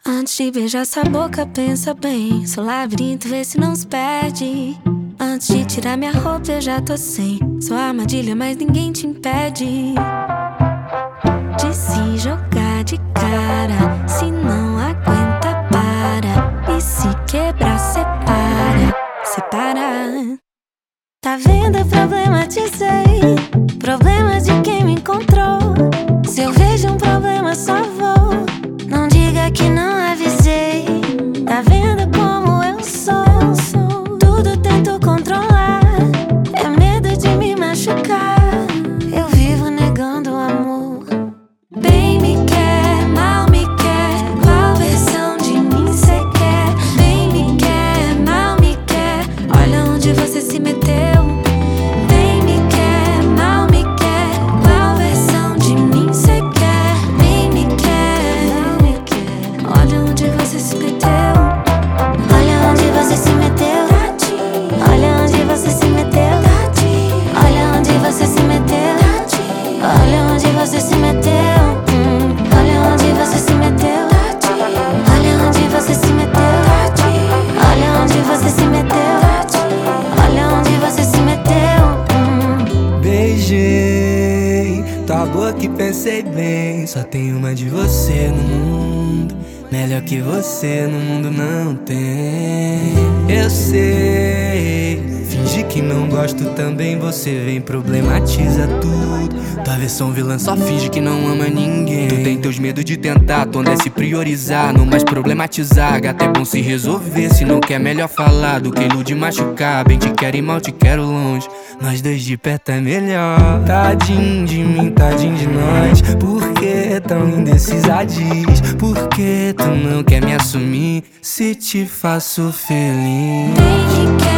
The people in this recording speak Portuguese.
Antes de beijar essa boca, pensa bem. Seu labirinto, vê se não se perde. Antes de tirar minha roupa, eu já tô sem. Sua armadilha, mas ninguém te impede de se jogar de cara. Se não aguenta, para. E se quebrar, separa. Separa. Tá vendo? Eu problematizei. Problema de quem me encontrou. Se eu vejo um problema, só vou. Não diga que não avisei. Tá vendo como eu sou? Tudo tento controlar. É medo de me machucar. Eu vivo negando o amor. Bem me quer, mal me quer. Qual versão de mim cê quer? Bem me quer, mal me quer. Olha onde você se meteu. Bem me quer, mal me quer. Qual versão de mim cê quer? Bem me quer, mal me quer. Olha onde você se meteu. Olha onde você se meteu. Olha onde você se meteu. Olha onde você se meteu. Olha onde você se meteu. Olha onde você se meteu. Olha onde você se meteu. Olha onde você se meteu. Olha onde você se meteu. Beijei tua boca e pensei bem. Só tem uma de você no mundo. Melhor que você no mundo não tem. Eu sei. Finge que não gosto também. Você vem, problematiza tudo. Tua versão vilã só finge que não ama ninguém. Tu tem teus medos de tentar, tu anda se priorizar, não mais problematizar. Gata, é bom se resolver. Se não quer, melhor falar do que ilude machucar. Bem te quero e mal te quero longe. Nós dois de perto é melhor. Tadinho de mim, tadinho de nós. Por que tão indecisa? Diz. Por que tu não quer me assumir? Se te faço feliz. Bem que quer.